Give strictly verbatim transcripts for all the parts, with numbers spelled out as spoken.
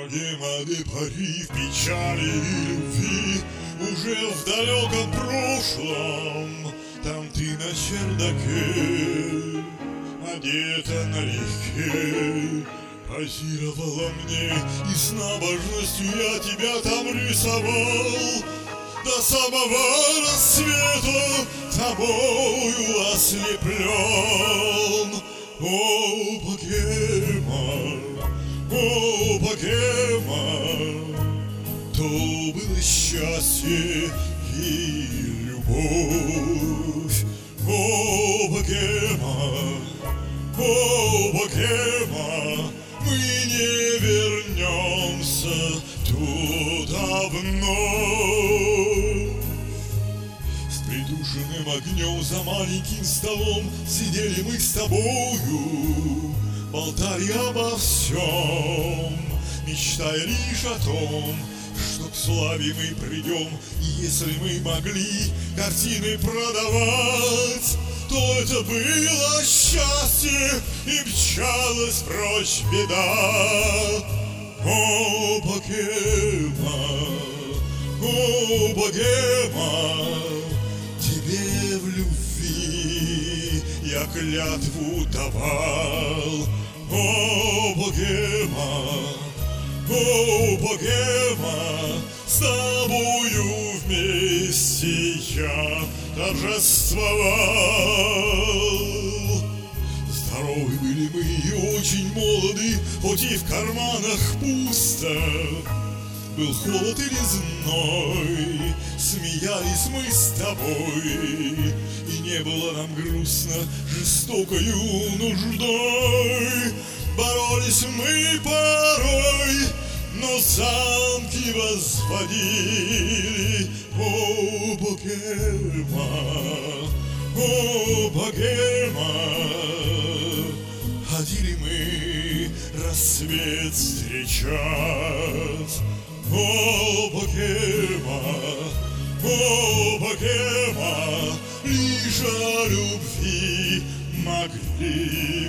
Немалый порыв печали и любви уже в далеком прошлом. Там ты на чердаке, одета налегке, позировала мне, и с набожностью я тебя там рисовал. До самого рассвета тобою ослеплен. О, богема, о, богема, то было счастье и любовь. О, богема, о, богема, мы не вернемся туда вновь. С придушенным огнем за маленьким столом сидели мы с тобою, болтали обо всем, мечтая лишь о том, что к славе мы придем. И если мы могли картины продавать, то это было счастье, и мчалась прочь беда. О, богема, о, богема, тебе в любви я клятву давал. О, богема, о, богема, с тобою вместе я торжествовал. Здоровы были мы и очень молоды, хоть и в карманах пусто. Был холод или зной, смеялись мы с тобой, и не было нам грустно жестокою нуждой. Боролись мы порой, но замки возводили. О, богема, о, богема, ходили мы рассвет встречать. О, богема, о, богема, лишь о любви могли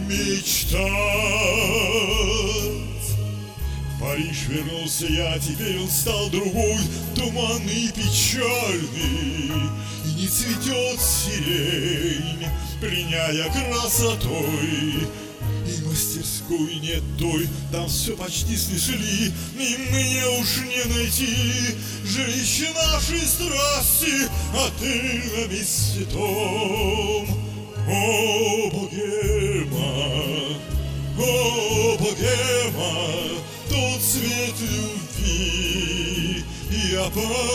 мечтать. В Париж вернулся я, теперь он стал другой, туманный и печальный, и не цветет сирень, пленяя красотой. И мастерской нет той, там все почти снесли, и мне уж не найти жилище нашей страсти отелем и цветом. О, богема, о, богема, тот цвет любви я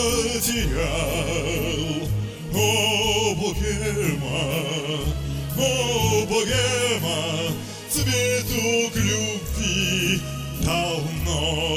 потерял. О, богема, о, богема, цветок любви давно